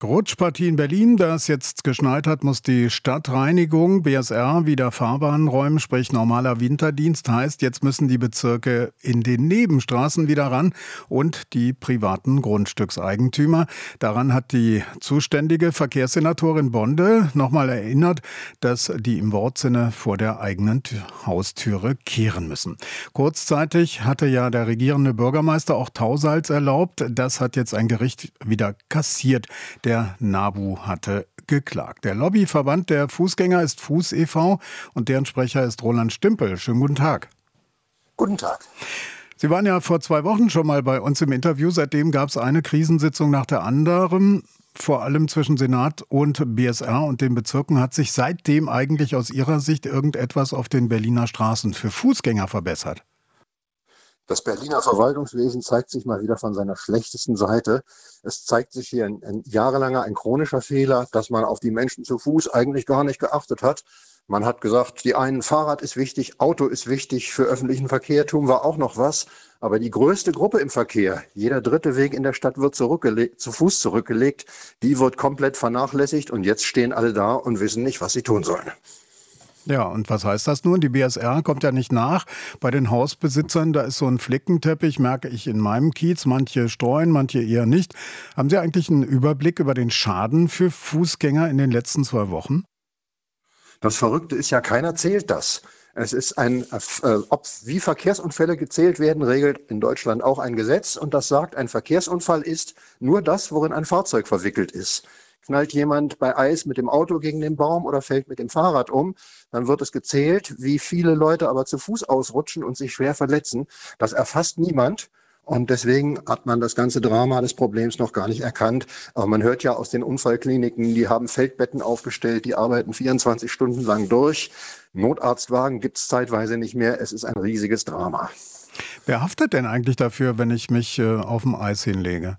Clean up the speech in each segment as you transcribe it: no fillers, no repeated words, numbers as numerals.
Rutschpartie in Berlin, da es jetzt geschneit hat, muss die Stadtreinigung BSR wieder Fahrbahnen räumen, sprich normaler Winterdienst heißt, jetzt müssen die Bezirke in den Nebenstraßen wieder ran und die privaten Grundstückseigentümer. Daran hat die zuständige Verkehrssenatorin Bonde nochmal erinnert, dass die im Wortsinne vor der eigenen Haustüre kehren müssen. Kurzzeitig hatte ja der regierende Bürgermeister auch Tausalz erlaubt. Das hat jetzt ein Gericht wieder kassiert. Der NABU hatte geklagt. Der Lobbyverband der Fußgänger ist Fuß e.V. und deren Sprecher ist Roland Stimpel. Schönen guten Tag. Guten Tag. Sie waren ja vor 2 Wochen schon mal bei uns im Interview. Seitdem gab es eine Krisensitzung nach der anderen. Vor allem zwischen Senat und BSR und den Bezirken. Hat sich seitdem eigentlich aus Ihrer Sicht irgendetwas auf den Berliner Straßen für Fußgänger verbessert? Das Berliner Verwaltungswesen zeigt sich mal wieder von seiner schlechtesten Seite. Es zeigt sich hier ein jahrelanger, ein chronischer Fehler, dass man auf die Menschen zu Fuß eigentlich gar nicht geachtet hat. Man hat gesagt, die einen Fahrrad ist wichtig, Auto ist wichtig, für öffentlichen Verkehr tun wir auch noch was. Aber die größte Gruppe im Verkehr, jeder dritte Weg in der Stadt wird zu Fuß zurückgelegt, die wird komplett vernachlässigt und jetzt stehen alle da und wissen nicht, was sie tun sollen. Ja, und was heißt das nun? Die BSR kommt ja nicht nach. Bei den Hausbesitzern, da ist so ein Flickenteppich, merke ich in meinem Kiez. Manche streuen, manche eher nicht. Haben Sie eigentlich einen Überblick über den Schaden für Fußgänger in den letzten 2 Wochen? Das Verrückte ist ja, keiner zählt das. Es ist wie Verkehrsunfälle gezählt werden, regelt in Deutschland auch ein Gesetz. Und das sagt, ein Verkehrsunfall ist nur das, worin ein Fahrzeug verwickelt ist. Knallt jemand bei Eis mit dem Auto gegen den Baum oder fällt mit dem Fahrrad um, dann wird es gezählt, wie viele Leute aber zu Fuß ausrutschen und sich schwer verletzen. Das erfasst niemand. Und deswegen hat man das ganze Drama des Problems noch gar nicht erkannt. Aber man hört ja aus den Unfallkliniken, die haben Feldbetten aufgestellt, die arbeiten 24 Stunden lang durch. Notarztwagen gibt es zeitweise nicht mehr. Es ist ein riesiges Drama. Wer haftet denn eigentlich dafür, wenn ich mich auf dem Eis hinlege?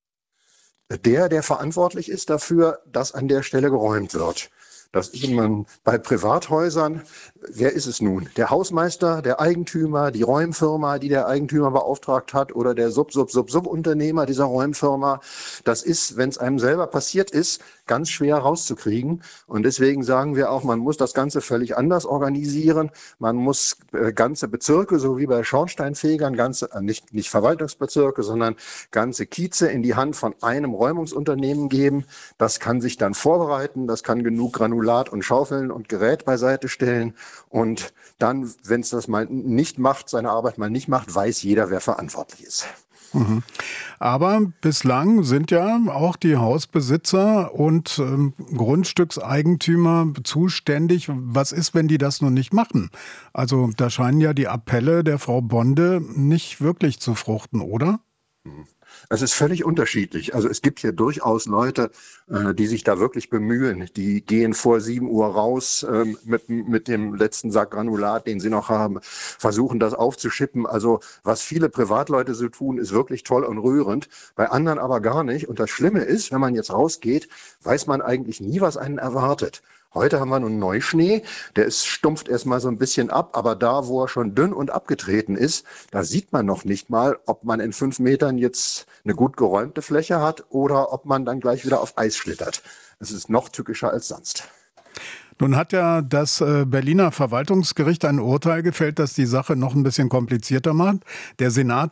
Der verantwortlich ist dafür, dass an der Stelle geräumt wird. Das ist man bei Privathäusern. Wer ist es nun? Der Hausmeister, der Eigentümer, die Räumfirma, die der Eigentümer beauftragt hat oder der Subunternehmer dieser Räumfirma. Das ist, wenn es einem selber passiert ist, ganz schwer rauszukriegen. Und deswegen sagen wir auch, man muss das Ganze völlig anders organisieren. Man muss ganze Bezirke, so wie bei Schornsteinfegern, nicht Verwaltungsbezirke, sondern ganze Kieze in die Hand von einem Räumungsunternehmen geben. Das kann sich dann vorbereiten, das kann genug Granulat und Schaufeln und Gerät beiseite stellen. Und dann, wenn es das mal nicht macht, seine Arbeit mal nicht macht, weiß jeder, wer verantwortlich ist. Mhm. Aber bislang sind ja auch die Hausbesitzer und Grundstückseigentümer zuständig. Was ist, wenn die das nun nicht machen? Also da scheinen ja die Appelle der Frau Bonde nicht wirklich zu fruchten, oder? Es ist völlig unterschiedlich. Also es gibt hier durchaus Leute, die sich da wirklich bemühen. Die gehen vor 7 Uhr raus mit dem letzten Sack Granulat, den sie noch haben, versuchen das aufzuschippen. Also was viele Privatleute so tun, ist wirklich toll und rührend. Bei anderen aber gar nicht. Und das Schlimme ist, wenn man jetzt rausgeht, weiß man eigentlich nie, was einen erwartet. Heute haben wir nun Neuschnee, stumpft erstmal so ein bisschen ab, aber da, wo er schon dünn und abgetreten ist, da sieht man noch nicht mal, ob man in 5 Metern jetzt eine gut geräumte Fläche hat oder ob man dann gleich wieder auf Eis schlittert. Es ist noch tückischer als sonst. Nun hat ja das Berliner Verwaltungsgericht ein Urteil gefällt, das die Sache noch ein bisschen komplizierter macht. Der Senat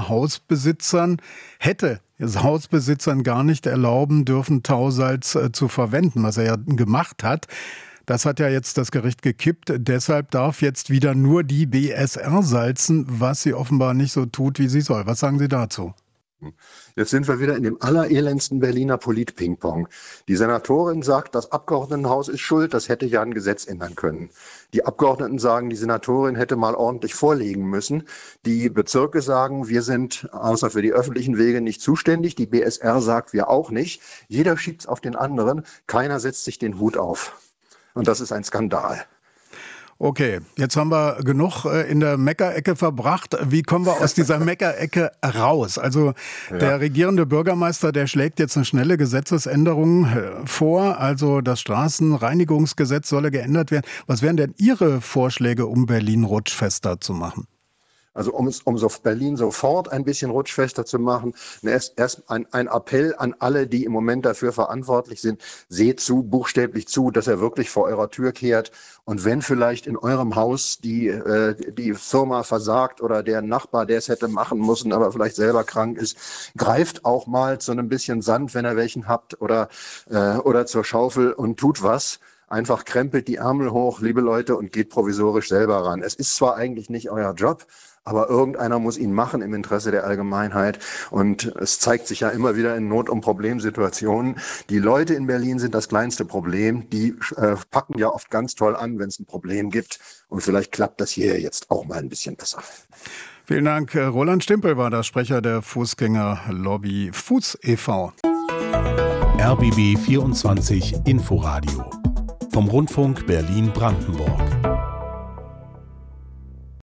hätte Hausbesitzern gar nicht erlauben dürfen, Tausalz zu verwenden, was er ja gemacht hat. Das hat ja jetzt das Gericht gekippt. Deshalb darf jetzt wieder nur die BSR salzen, was sie offenbar nicht so tut, wie sie soll. Was sagen Sie dazu? Jetzt sind wir wieder in dem allerelendsten Berliner Polit-Ping-Pong. Die Senatorin sagt, das Abgeordnetenhaus ist schuld, das hätte ja ein Gesetz ändern können. Die Abgeordneten sagen, die Senatorin hätte mal ordentlich vorlegen müssen. Die Bezirke sagen, wir sind außer für die öffentlichen Wege nicht zuständig. Die BSR sagt, wir auch nicht. Jeder schiebt es auf den anderen, keiner setzt sich den Hut auf. Und das ist ein Skandal. Okay, jetzt haben wir genug in der Meckerecke verbracht. Wie kommen wir aus dieser Meckerecke raus? Also der regierende Bürgermeister, der schlägt jetzt eine schnelle Gesetzesänderung vor. Also das Straßenreinigungsgesetz solle geändert werden. Was wären denn Ihre Vorschläge, um Berlin rutschfester zu machen? Also um Berlin sofort ein bisschen rutschfester zu machen, erst ein Appell an alle, die im Moment dafür verantwortlich sind, seht buchstäblich zu, dass er wirklich vor eurer Tür kehrt. Und wenn vielleicht in eurem Haus die Firma versagt oder der Nachbar, der es hätte machen müssen, aber vielleicht selber krank ist, greift auch mal zu einem bisschen Sand, wenn ihr welchen habt, oder zur Schaufel und tut was. Einfach krempelt die Ärmel hoch, liebe Leute, und geht provisorisch selber ran. Es ist zwar eigentlich nicht euer Job, aber irgendeiner muss ihn machen im Interesse der Allgemeinheit. Und es zeigt sich ja immer wieder in Not- und Problemsituationen. Die Leute in Berlin sind das kleinste Problem. Die packen ja oft ganz toll an, wenn es ein Problem gibt. Und vielleicht klappt das hier jetzt auch mal ein bisschen besser. Vielen Dank. Roland Stimpel war der Sprecher der Fußgängerlobby Fuß e.V. RBB 24 Inforadio vom Rundfunk Berlin-Brandenburg.